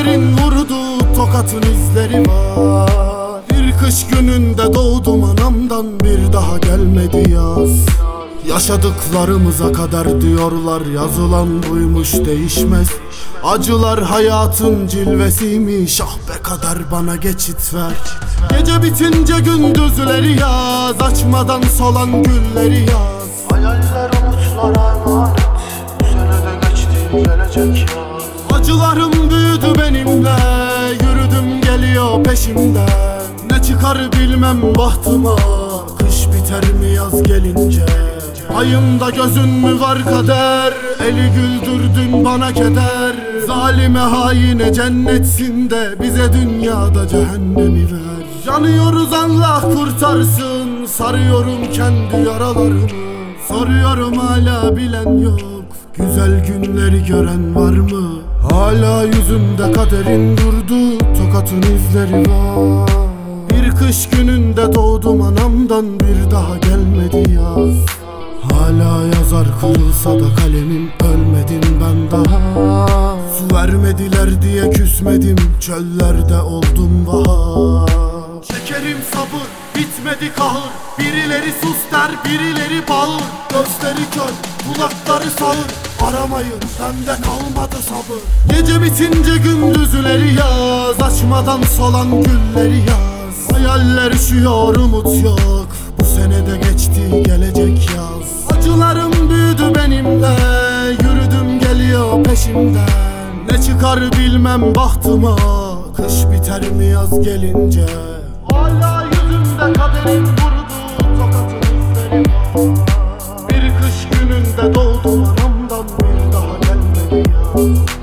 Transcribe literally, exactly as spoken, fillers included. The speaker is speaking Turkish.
kaderin vurdu tokatın izleri var. Bir kış gününde doğdum anamdan, bir daha gelmedi yaz. Yaşadıklarımıza kader diyorlar, yazılan buymuş değişmez. Acılar hayatın cilvesiymiş, ah be kader bana geçit ver. Gece bitince gündüzleri yaz, açmadan solan gülleri yaz. Hayaller umutlara emanet, bu sene de geçti gelecek yaz. Acılarım büyüdü benimle, yürüdüm geliyor peşimden. Ne çıkar bilmem bahtıma, kış biter mi yaz gelince. Ayımda gözün mü var kader, eli güldürdün bana keder. Zalime haine cennetsin de bize dünyada cehennemi ver. Yanıyoruz Allah kurtarsın, sarıyorum kendi yaralarımı. Soruyorum hala bilen yok, güzel günleri gören var mı? Hala yüzümde kaderin durdu tokatın izleri var. Bir kış gününde doğdum anamdan, bir daha gelmedi yaz. Hala yazar kırılsa da kalemim, ölmedim ben daha. Su vermediler diye küsmedim, çöllerde oldum bahar. Çekerim sabır, bitmedi kahır. Birileri sus der, birileri bağır. Gözleri kör, kulakları sağır. Aramayın, bende kalmadı sabır. Gece bitince gündüzleri yaz, açmadan solan gülleri yaz. Hayaller üşüyor, umut yok, bu sene de geçti gelecek yaz. Acılarım büyüdü benimle, yürüdüm geliyor peşimden. Ne çıkar bilmem bahtıma, kış biter mi yaz gelince. Hala yüzümde kaderin vurdu tokatın izleri var. Bir kış gününde doğdum anamdan, bir daha gelmedi yaz.